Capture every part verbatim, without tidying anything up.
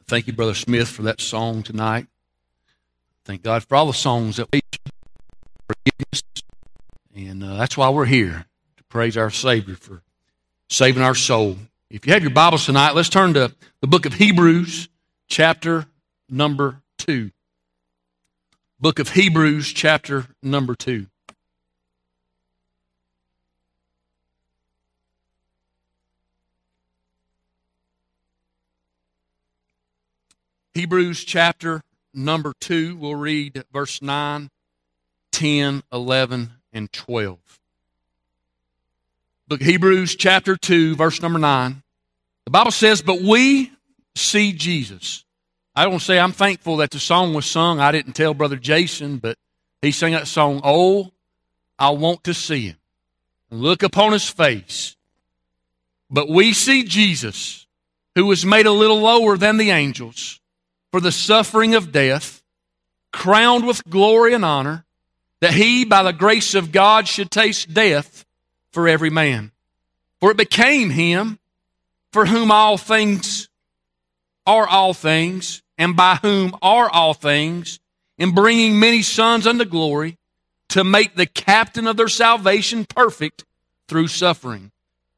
Thank you, Brother Smith, for that song tonight. Thank God for all the songs that we forgiveness. And uh, that's why we're here, to praise our Savior for saving our soul. If you have your Bibles tonight, let's turn to the book of Hebrews, chapter number two. Book of Hebrews, chapter number two. Hebrews chapter number two, we'll read verse nine, ten, eleven, and twelve. Look, Hebrews chapter two, verse number nine. The Bible says, "But we see Jesus." I don't say I'm thankful that the song was sung. I didn't tell Brother Jason, but he sang that song, "Oh, I want to see Him and look upon His face. But we see Jesus, who was made a little lower than the angels, for the suffering of death, crowned with glory and honor, that He, by the grace of God, should taste death for every man. For it became Him, for whom all things are all things, and by whom are all things, in bringing many sons unto glory, to make the captain of their salvation perfect through suffering.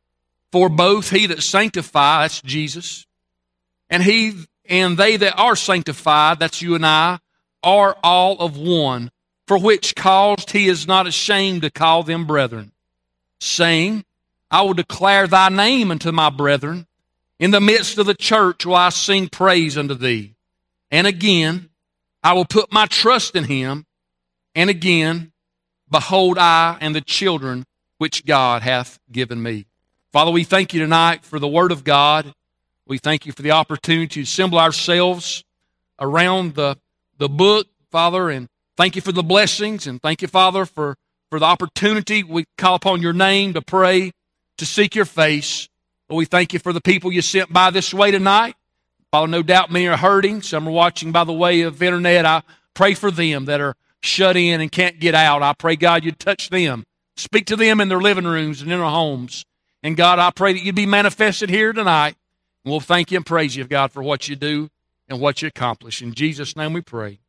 For both He that sanctifies," that's Jesus, and He and they that are sanctified," that's you and I, "are all of one, for which cause He is not ashamed to call them brethren, saying, I will declare Thy name unto my brethren. In the midst of the church will I sing praise unto Thee. And again, I will put my trust in Him. And again, behold, I and the children which God hath given me." Father, we thank You tonight for the Word of God. We thank You for the opportunity to assemble ourselves around the, the book, Father, and thank You for the blessings, and thank You, Father, for, for the opportunity. We call upon Your name to pray, to seek Your face. Lord, we thank You for the people You sent by this way tonight. Father, no doubt many are hurting. Some are watching by the way of internet. I pray for them that are shut in and can't get out. I pray, God, You'd touch them. Speak to them in their living rooms and in their homes. And God, I pray that You'd be manifested here tonight. And we'll thank You and praise You, God, for what You do and what You accomplish. In Jesus' name we pray.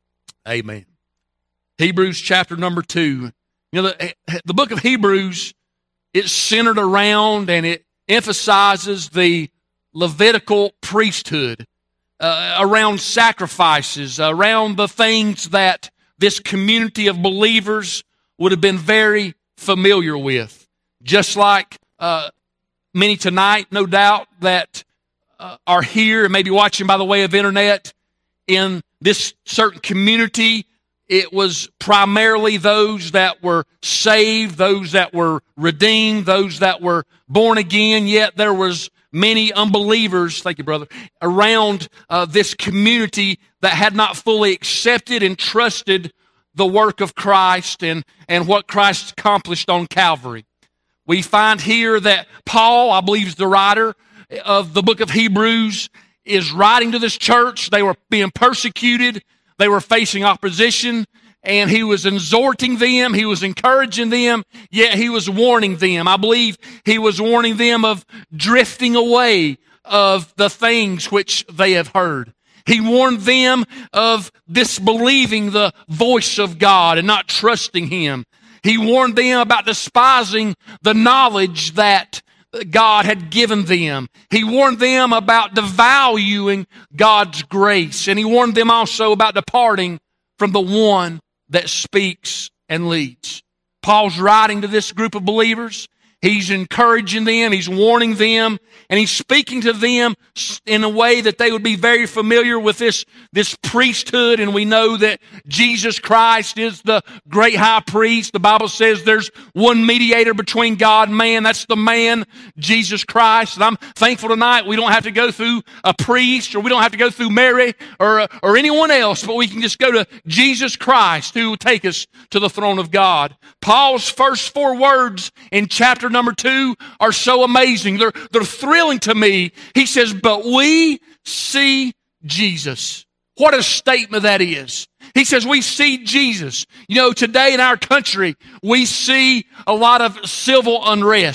Amen. Hebrews chapter number two. You know, the, the book of Hebrews, it's centered around and it emphasizes the Levitical priesthood, uh, around sacrifices, around the things that this community of believers would have been very familiar with. Just like uh, many tonight, no doubt, that uh, are here and maybe watching by the way of internet, in this certain community, it was primarily those that were saved, those that were redeemed, those that were born again, yet there was many unbelievers, thank you, brother, around uh, this community that had not fully accepted and trusted the work of Christ and, and what Christ accomplished on Calvary. We find here that Paul, I believe is the writer of the book of Hebrews, is writing to this church. They were being persecuted. They were facing opposition, and he was exhorting them. He was encouraging them, yet he was warning them. I believe he was warning them of drifting away of the things which they have heard. He warned them of disbelieving the voice of God and not trusting Him. He warned them about despising the knowledge that God had given them. He warned them about devaluing God's grace. And He warned them also about departing from the one that speaks and leads. Paul's writing to this group of believers. He's encouraging them. He's warning them. And he's speaking to them in a way that they would be very familiar with this, this priesthood. And we know that Jesus Christ is the great high priest. The Bible says there's one mediator between God and man. That's the man, Jesus Christ. And I'm thankful tonight we don't have to go through a priest, or we don't have to go through Mary or, or anyone else, but we can just go to Jesus Christ, who will take us to the throne of God. Paul's first four words in chapter number two are so amazing. They're, they're thrilling to me. He says, but we see Jesus. What a statement that is. He says we see Jesus. You know, today in our country, we see a lot of civil unrest.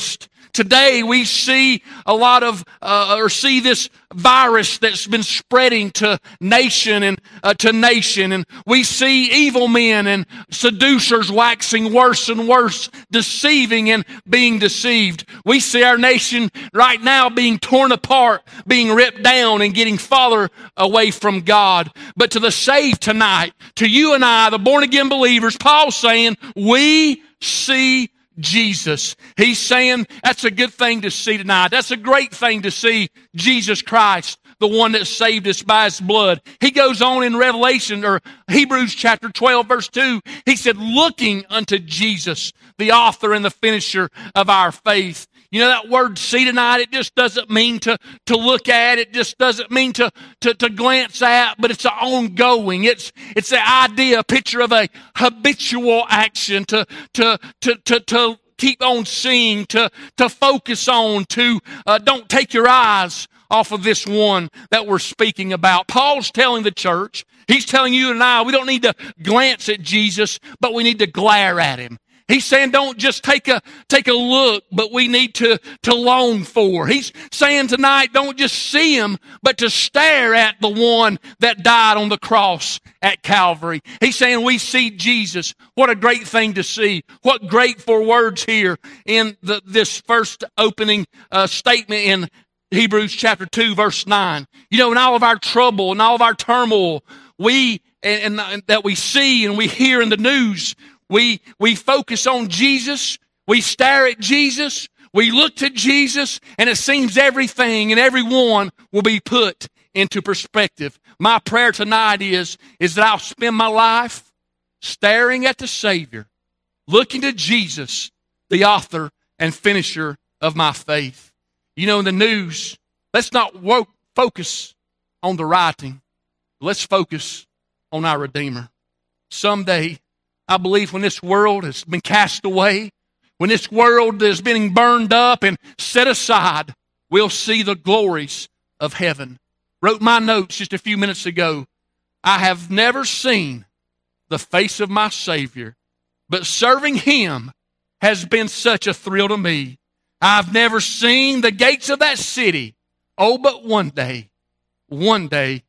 Today we see a lot of, uh, or see this virus that's been spreading to nation and uh, to nation. And we see evil men and seducers waxing worse and worse, deceiving and being deceived. We see our nation right now being torn apart, being ripped down and getting farther away from God. But to the saved tonight, to you and I, the born again believers, Paul's saying, we see Jesus. He's saying that's a good thing to see tonight. That's a great thing to see Jesus Christ, the one that saved us by His blood. He goes on in Revelation, or Hebrews chapter twelve, verse two. He said, looking unto Jesus, the author and the finisher of our faith. You know, that word see tonight, it just doesn't mean to, to look at. It just doesn't mean to, to, to glance at, but it's an ongoing. It's, it's the idea, a picture of a habitual action to, to, to, to, to keep on seeing, to, to focus on, to, uh, don't take your eyes off of this one that we're speaking about. Paul's telling the church, he's telling you and I, we don't need to glance at Jesus, but we need to glare at Him. He's saying don't just take a, take a look, but we need to, to long for. He's saying tonight don't just see Him, but to stare at the one that died on the cross at Calvary. He's saying we see Jesus. What a great thing to see. What grateful words here in the, this first opening uh, statement in Hebrews chapter two, verse nine. You know, in all of our trouble and all of our turmoil, we, and, and that we see and we hear in the news, We, we focus on Jesus, we stare at Jesus, we look to Jesus, and it seems everything and everyone will be put into perspective. My prayer tonight is, is that I'll spend my life staring at the Savior, looking to Jesus, the author and finisher of my faith. You know, in the news, let's not wo- focus on the writing. Let's focus on our Redeemer. Someday, I believe when this world has been cast away, when this world is being burned up and set aside, we'll see the glories of heaven. Wrote my notes just a few minutes ago. I have never seen the face of my Savior, but serving Him has been such a thrill to me. I've never seen the gates of that city. Oh, but one day, one day,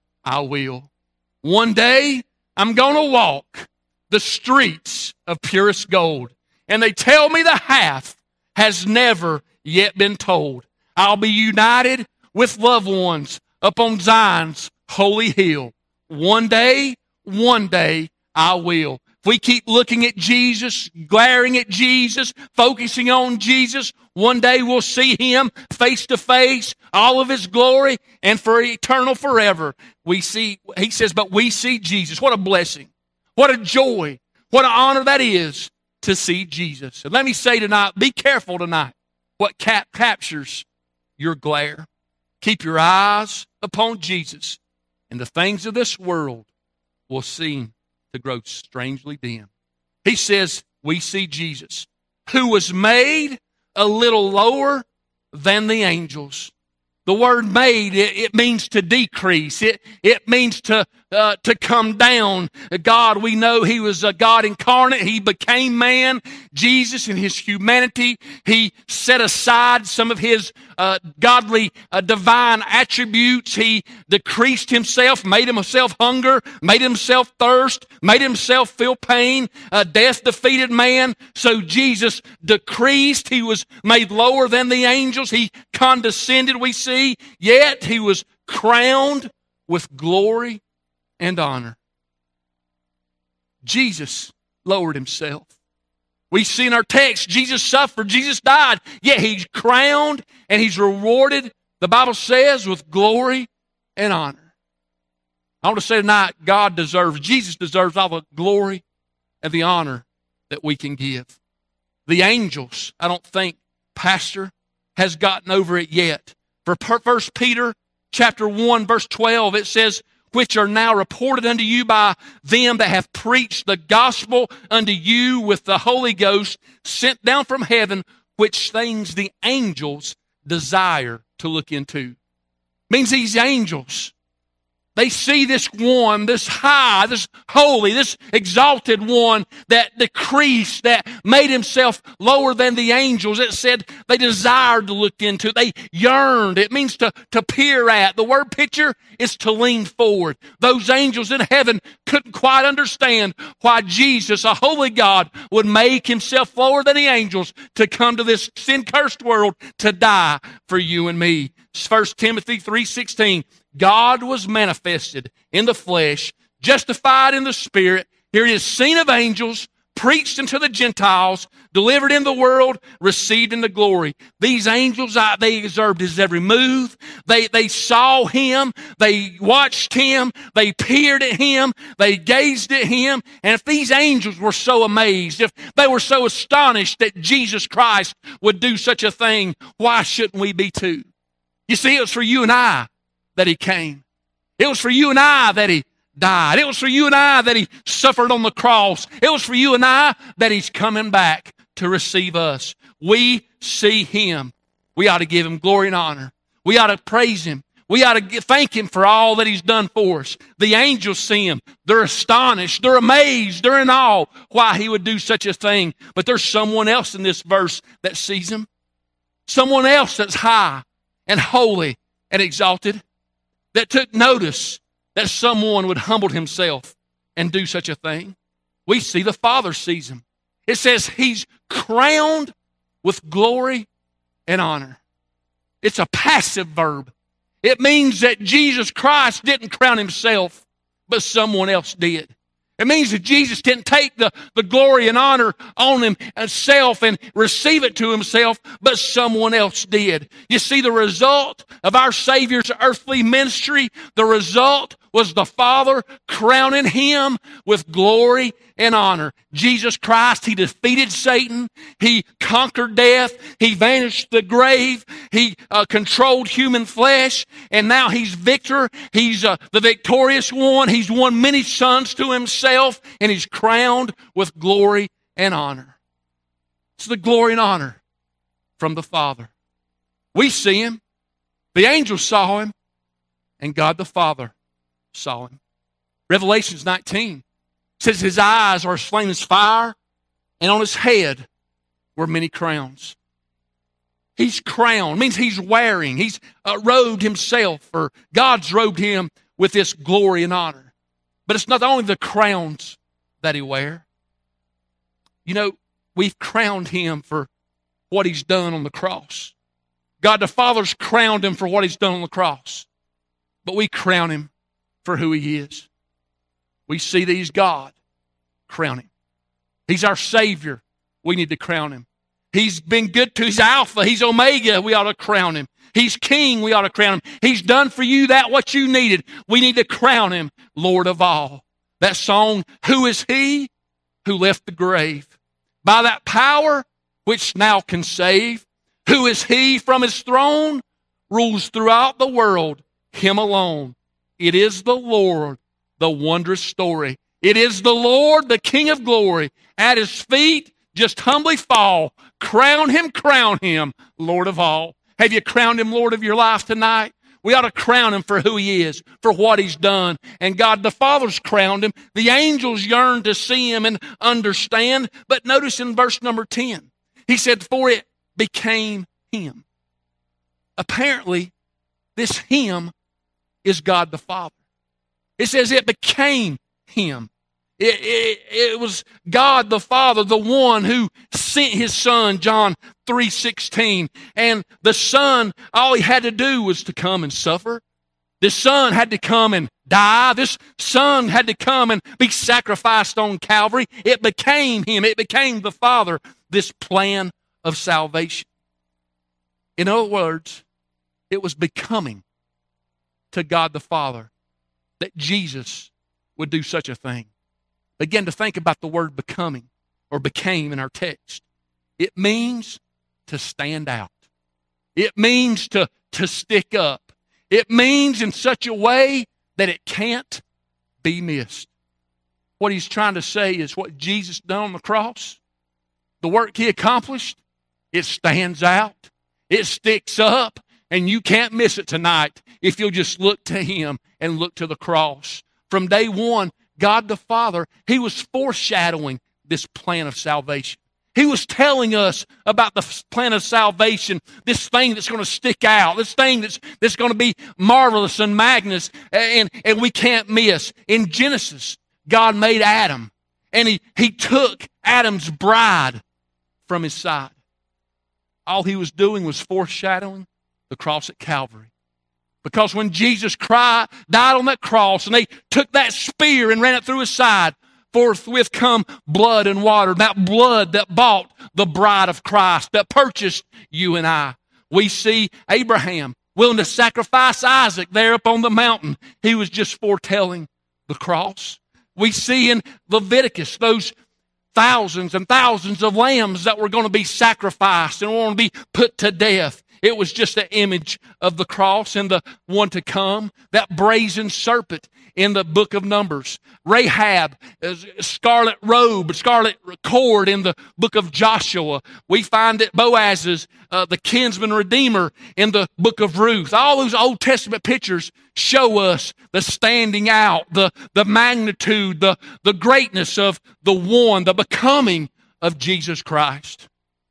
I will. One day, I'm going to walk the streets of purest gold. And they tell me the half has never yet been told. I'll be united with loved ones upon Zion's holy hill. One day, one day, I will. If we keep looking at Jesus, glaring at Jesus, focusing on Jesus, one day we'll see Him face to face, all of His glory, and for eternal forever. We see, He says, but we see Jesus. What a blessing. What a joy, what an honor that is to see Jesus. And let me say tonight, be careful tonight what cap- captures your glare. Keep your eyes upon Jesus, and the things of this world will seem to grow strangely dim. He says, we see Jesus, who was made a little lower than the angels. The word made, it, it means to decrease. It, it means to, uh, to come down. God, we know He was a God incarnate. He became man. Jesus, in His humanity, He set aside some of His uh, godly, uh, divine attributes. He decreased Himself, made Himself hunger, made Himself thirst, made Himself feel pain. Uh, death defeated man. So Jesus decreased. He was made lower than the angels. He condescended, we see, yet He was crowned with glory and honor. Jesus lowered Himself. We see in our text, Jesus suffered, Jesus died, yet He's crowned and He's rewarded, the Bible says, with glory and honor. I want to say tonight, God deserves, Jesus deserves all the glory and the honor that we can give. The angels, I don't think, Pastor, has gotten over it yet. For First Peter chapter one, verse twelve, it says, which are now reported unto you by them that have preached the gospel unto you with the Holy Ghost sent down from heaven, which things the angels desire to look into. Means these angels, They see this one, this high, this holy, this exalted one that decreased, that made himself lower than the angels. It said they desired to look into. They yearned. It means to, to peer at. The word picture is to lean forward. Those angels in heaven couldn't quite understand why Jesus, a holy God, would make himself lower than the angels to come to this sin-cursed world to die for you and me. First Timothy three sixteen. God was manifested in the flesh, justified in the Spirit. Here it is, seen of angels, preached unto the Gentiles, delivered in the world, received in the glory. These angels, they observed his every move. They, they saw him. They watched him. They peered at him. They gazed at him. And if these angels were so amazed, if they were so astonished that Jesus Christ would do such a thing, why shouldn't we be too? You see, it was for you and I that he came. It was for you and I that he died. It was for you and I that he suffered on the cross. It was for you and I that he's coming back to receive us. We see him. We ought to give him glory and honor. We ought to praise him. We ought to thank him for all that he's done for us. The angels see him. They're astonished. They're amazed. They're in awe why he would do such a thing. But there's someone else in this verse that sees him. Someone else that's high and holy and exalted, that took notice that someone would humble himself and do such a thing. We see the Father sees him. It says he's crowned with glory and honor. It's a passive verb. It means that Jesus Christ didn't crown himself, but someone else did. It means that Jesus didn't take the, the glory and honor on himself and receive it to himself, but someone else did. You see, the result of our Savior's earthly ministry, the result was the Father crowning him with glory and honor. Jesus Christ, he defeated Satan. He conquered death. He vanished the grave. He uh, controlled human flesh. And now he's victor. He's uh, the victorious one. He's won many sons to himself. And he's crowned with glory and honor. It's the glory and honor from the Father. We see him. The angels saw him. And God the Father saw him. Revelations nineteen says his eyes are as flame as fire, and on his head were many crowns. He's crowned, means he's wearing, he's uh, robed himself, or God's robed him with this glory and honor. But it's not only the crowns that he wear. You know, we've crowned him for what he's done on the cross. God the Father's crowned him for what he's done on the cross. But we crown him for who he is. We see that he's God. Crown him. He's our Savior. We need to crown him. He's been good to us. He's Alpha. He's Omega. We ought to crown him. He's King. We ought to crown him. He's done for you that what you needed. We need to crown him Lord of all. That song, who is he who left the grave? By that power which now can save. Who is he from his throne? Rules throughout the world. Him alone. It is the Lord, the wondrous story. It is the Lord, the King of glory. At his feet, just humbly fall. Crown him, crown him, Lord of all. Have you crowned him Lord of your life tonight? We ought to crown him for who he is, for what he's done. And God the Father's crowned him. The angels yearn to see him and understand. But notice in verse number ten, he said, for it became him. Apparently, this him is God the Father. It says it became him. It, it, it was God the Father, the one who sent his Son, John three sixteen. And the Son, all he had to do was to come and suffer. This Son had to come and die. This Son had to come and be sacrificed on Calvary. It became him. It became the Father, this plan of salvation. In other words, it was becoming to God the Father that Jesus would do such a thing. Begin to think about the word becoming or became in our text. It means to stand out. It means to, to stick up. It means in such a way that it can't be missed. What he's trying to say is what Jesus done on the cross, the work he accomplished, it stands out. It sticks up. And you can't miss it tonight if you'll just look to Him and look to the cross. From day one, God the Father, He was foreshadowing this plan of salvation. He was telling us about the plan of salvation, this thing that's going to stick out, this thing that's, that's going to be marvelous and magnus, and, and we can't miss. In Genesis, God made Adam, and he, he took Adam's bride from his side. All He was doing was foreshadowing the cross at Calvary. Because when Jesus cried, died on that cross, and they took that spear and ran it through his side, forthwith come blood and water, that blood that bought the bride of Christ, that purchased you and I. We see Abraham willing to sacrifice Isaac there up on the mountain. He was just foretelling the cross. We see in Leviticus those thousands and thousands of lambs that were going to be sacrificed and were going to be put to death. It was just an image of the cross and the one to come. That brazen serpent in the book of Numbers. Rahab, scarlet robe, scarlet cord in the book of Joshua. We find that Boaz is uh, the kinsman redeemer in the book of Ruth. All those Old Testament pictures show us the standing out, the, the magnitude, the, the greatness of the one, the becoming of Jesus Christ.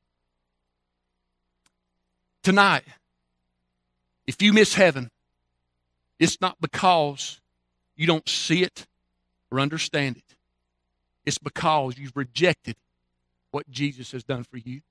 Tonight, if you miss heaven, it's not because you don't see it or understand it. It's because you've rejected what Jesus has done for you.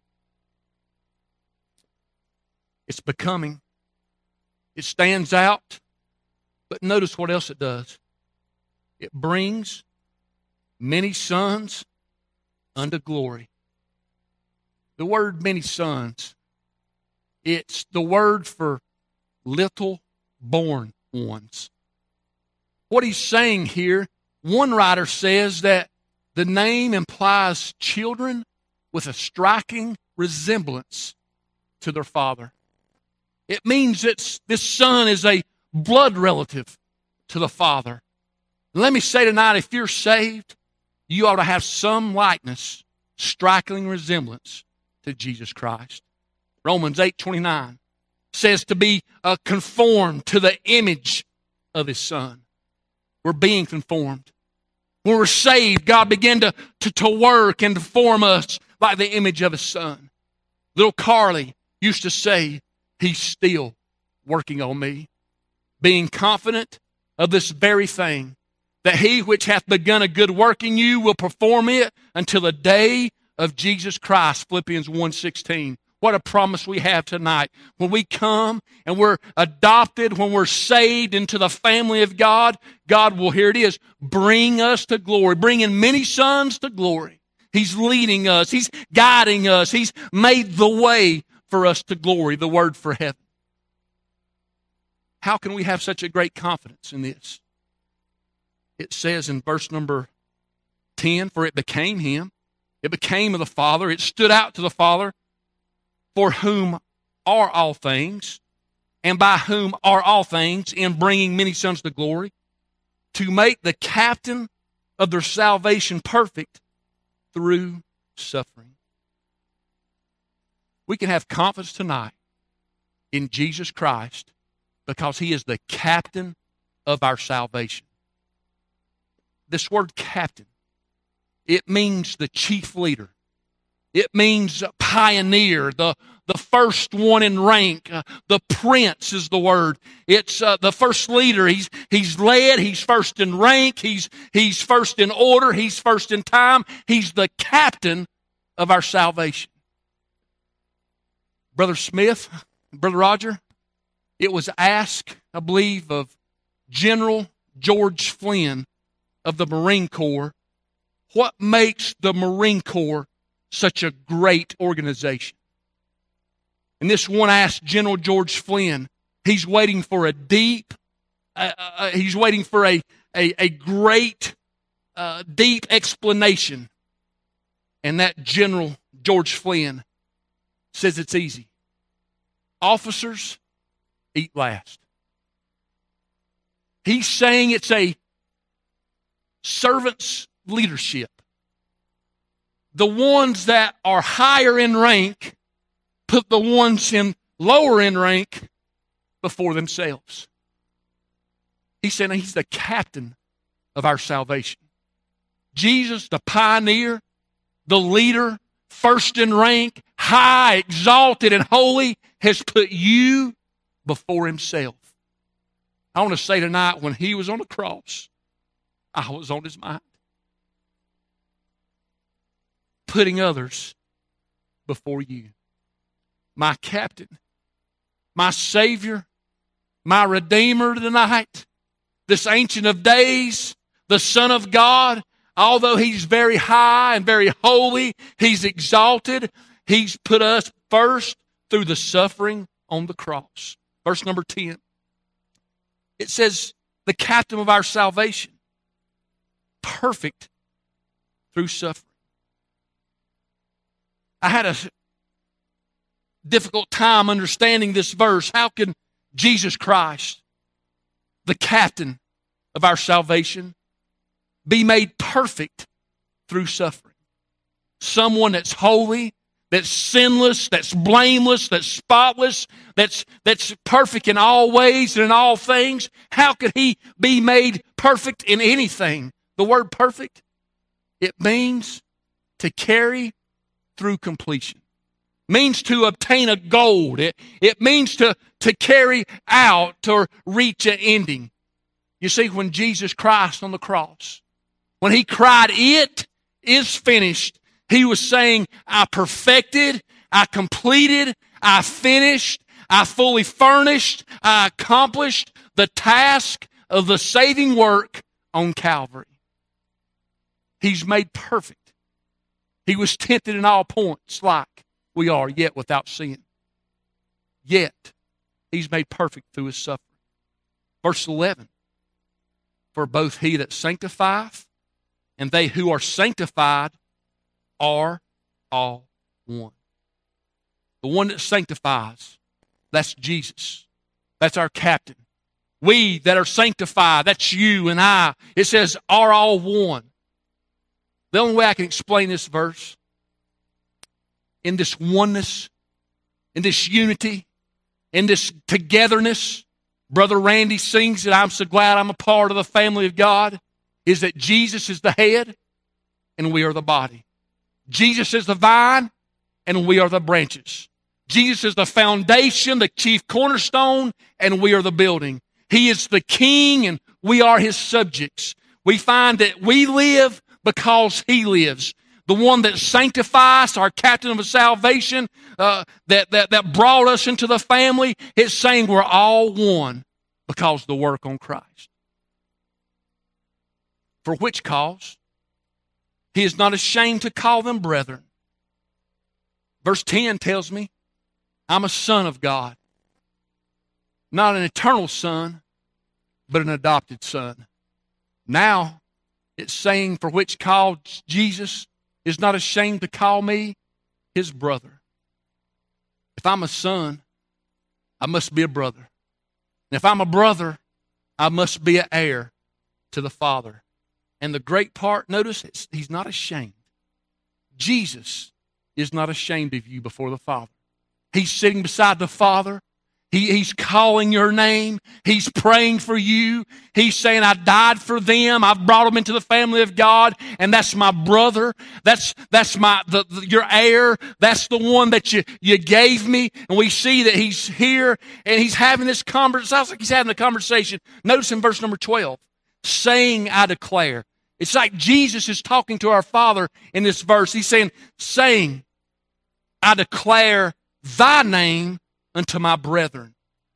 It's becoming. It stands out. But notice what else it does. It brings many sons unto glory. The word many sons, it's the word for little born ones. What he's saying here, one writer says that the name implies children with a striking resemblance to their father. It means that this son is a blood relative to the father. Let me say tonight, if you're saved, you ought to have some likeness, striking resemblance to Jesus Christ. Romans eight twenty-nine says to be uh, conformed to the image of His Son. We're being conformed. When we're saved, God began to, to, to work and to form us like the image of His Son. Little Carly used to say, He's still working on me. Being confident of this very thing, that He which hath begun a good work in you will perform it until the day of Jesus Christ. Philippians one sixteen. What a promise we have tonight. When we come and we're adopted, when we're saved into the family of God, God will, here it is, bring us to glory, bringing many sons to glory. He's leading us. He's guiding us. He's made the way for us to glory, the word for heaven. How can we have such a great confidence in this? It says in verse number ten, for it became Him. It became of the Father. It stood out to the Father, for whom are all things, and by whom are all things, in bringing many sons to glory, to make the captain of their salvation perfect through suffering. We can have confidence tonight in Jesus Christ because He is the captain of our salvation. This word captain, it means the chief leader. It means pioneer, the, the first one in rank. Uh, the prince is the word. It's uh, the first leader. He's, he's led. He's first in rank. He's, he's first in order. He's first in time. He's the captain of our salvation. Brother Smith, Brother Roger, it was asked, I believe, of General George Flynn of the Marine Corps, what makes the Marine Corps such a great organization? And this one asked General George Flynn. He's waiting for a deep, uh, uh, he's waiting for a, a, a great, uh, deep explanation. And that General George Flynn says it's easy. Officers eat last. He's saying it's a servant's leadership. The ones that are higher in rank put the ones in lower in rank before themselves. He said he's the captain of our salvation. Jesus, the pioneer, the leader, first in rank, high, exalted, and holy, has put you before himself. I want to say tonight, when he was on the cross, I was on his mind. Putting others before you. My captain, my Savior, my Redeemer tonight, this Ancient of Days, the Son of God, although he's very high and very holy, he's exalted, he's put us first through the suffering on the cross. Verse number ten. It says, the captain of our salvation, perfect through suffering. I had a difficult time understanding this verse. How can Jesus Christ, the captain of our salvation, be made perfect through suffering? Someone that's holy, that's sinless, that's blameless, that's spotless, that's, that's perfect in all ways and in all things. How could he be made perfect in anything? The word perfect, it means to carry through completion. Means to obtain a goal. It, it means to, to carry out or reach an ending. You see, when Jesus Christ on the cross, when he cried, "It is finished," he was saying, I perfected, I completed, I finished, I fully furnished, I accomplished the task of the saving work on Calvary. He's made perfect. He was tempted in all points like we are, yet without sin. Yet, he's made perfect through his suffering. Verse eleven. For both he that sanctifieth and they who are sanctified are all one. The one that sanctifies, that's Jesus. That's our captain. We that are sanctified, that's you and I. It says, are all one. The only way I can explain this verse, in this oneness, in this unity, in this togetherness, Brother Randy sings that I'm so glad I'm a part of the family of God, is that Jesus is the head and we are the body. Jesus is the vine and we are the branches. Jesus is the foundation, the chief cornerstone, and we are the building. He is the king and we are his subjects. We find that we live because he lives. The one that sanctifies, our captain of salvation, uh, that, that, that brought us into the family, it's saying we're all one because of the work on Christ. For which cause, he is not ashamed to call them brethren. Verse ten tells me, I'm a son of God. Not an eternal son, but an adopted son. Now, it's saying for which cause Jesus is not ashamed to call me his brother. If I'm a son, I must be a brother. And if I'm a brother, I must be an heir to the Father. And the great part, notice, it's, he's not ashamed. Jesus is not ashamed of you before the Father. He's sitting beside the Father. He, he's calling your name. He's praying for you. He's saying, I died for them. I've brought them into the family of God, and that's my brother. That's that's my the, the, your heir. That's the one that you, you gave me. And we see that he's here, and he's having this conversation. It sounds like he's having a conversation. Notice in verse number twelve, saying, I declare. It's like Jesus is talking to our Father in this verse. He's saying, saying, I declare thy name unto my brethren.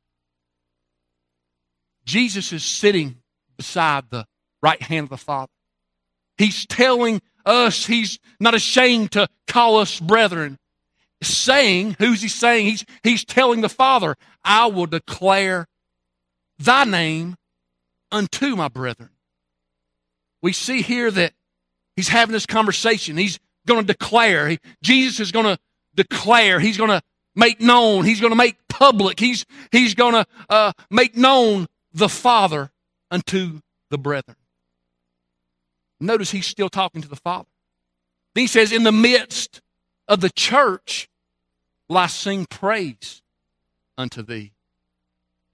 Jesus is sitting beside the right hand of the Father. He's telling us he's not ashamed to call us brethren. Saying, who's he saying? He's, he's telling the Father, I will declare thy name unto my brethren. We see here that he's having this conversation. He's going to declare. He, Jesus is going to declare. He's going to make known. He's going to make public. He's, he's going to uh, make known the Father unto the brethren. Notice he's still talking to the Father. Then he says, in the midst of the church will I sing praise unto thee.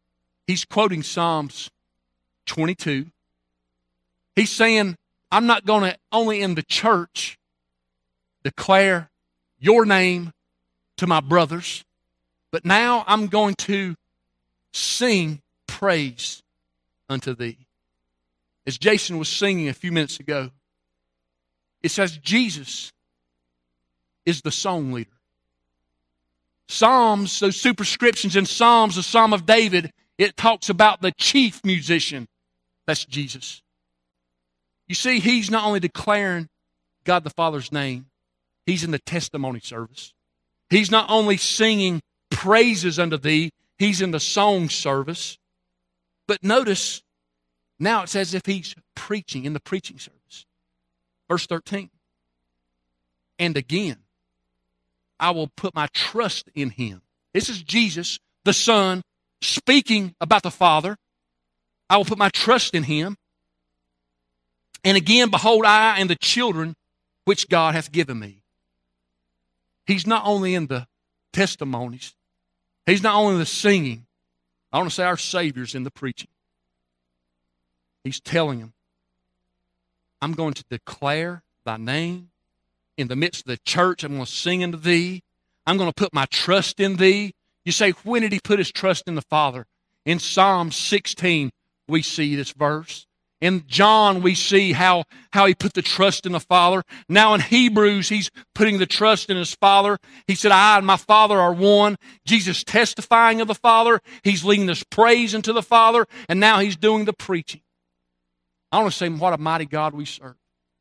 He's quoting Psalms twenty-two. He's saying, I'm not going to only in the church declare your name to my brothers, but now I'm going to sing praise unto thee. As Jason was singing a few minutes ago, it says Jesus is the song leader. Psalms, those superscriptions in Psalms, the Psalm of David, it talks about the chief musician. That's Jesus. You see, he's not only declaring God the Father's name, he's in the testimony service. He's not only singing praises unto thee, he's in the song service. But notice, now it's as if he's preaching in the preaching service. Verse thirteen. And again, I will put my trust in him. This is Jesus, the Son, speaking about the Father. I will put my trust in him. And again, behold, I and the children which God hath given me. He's not only in the testimonies. He's not only in the singing. I want to say our Savior's in the preaching. He's telling them, I'm going to declare thy name in the midst of the church. I'm going to sing unto thee. I'm going to put my trust in thee. You say, when did he put his trust in the Father? In Psalm sixteen, we see this verse. In John, we see how, how he put the trust in the Father. Now in Hebrews, he's putting the trust in his Father. He said, I and my Father are one. Jesus testifying of the Father. He's leading this praise into the Father. And now he's doing the preaching. I want to say, what a mighty God we serve.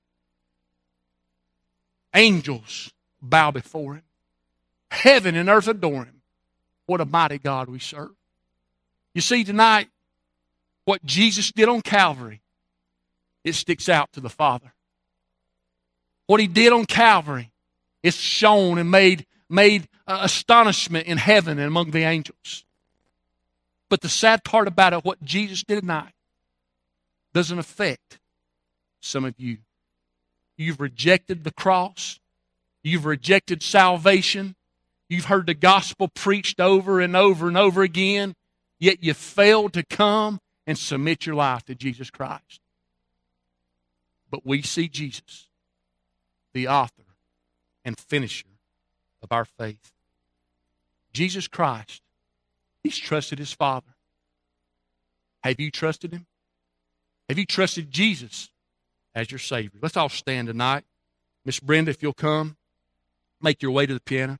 Angels bow before him. Heaven and earth adore him. What a mighty God we serve. You see, tonight, what Jesus did on Calvary, it sticks out to the Father. What he did on Calvary, it's shown and made, made uh, astonishment in heaven and among the angels. But the sad part about it, what Jesus did tonight, doesn't affect some of you. You've rejected the cross. You've rejected salvation. You've heard the gospel preached over and over and over again, yet you failed to come and submit your life to Jesus Christ. But we see Jesus, the author and finisher of our faith. Jesus Christ, he's trusted his Father. Have you trusted him? Have you trusted Jesus as your Savior? Let's all stand tonight. Miss Brenda, if you'll come, make your way to the piano.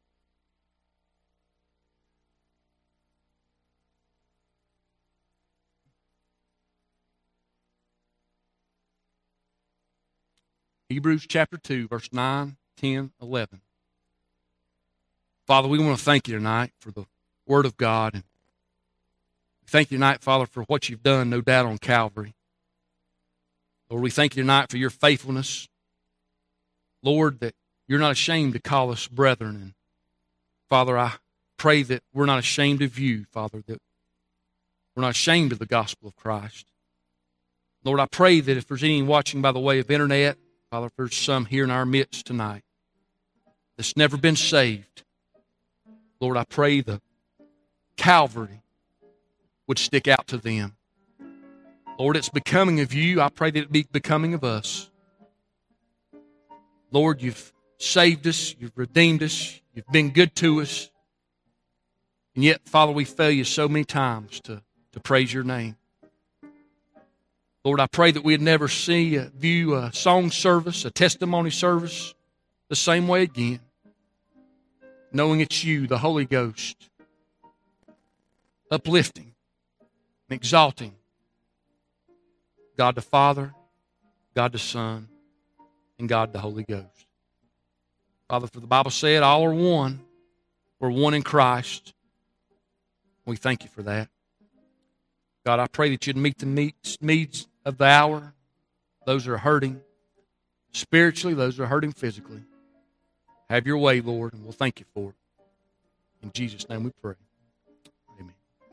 Hebrews chapter two, verse nine, ten, eleven. Father, we want to thank you tonight for the Word of God. And thank you tonight, Father, for what you've done, no doubt, on Calvary. Lord, we thank you tonight for your faithfulness. Lord, that you're not ashamed to call us brethren. And Father, I pray that we're not ashamed of you, Father, that we're not ashamed of the gospel of Christ. Lord, I pray that if there's any watching by the way of internet, Father, if there's some here in our midst tonight that's never been saved, Lord, I pray the Calvary would stick out to them. Lord, it's becoming of you. I pray that it be becoming of us. Lord, you've saved us. You've redeemed us. You've been good to us. And yet, Father, we fail you so many times to, to praise your name. Lord, I pray that we'd never see, uh, view a song service, a testimony service, the same way again. Knowing it's you, the Holy Ghost, uplifting and exalting God the Father, God the Son, and God the Holy Ghost. Father, for the Bible said, all are one. We're one in Christ. We thank you for that. God, I pray that you'd meet the needs of the hour. Those who are hurting spiritually, those who are hurting physically. Have your way, Lord, and we'll thank you for it. In Jesus' name we pray.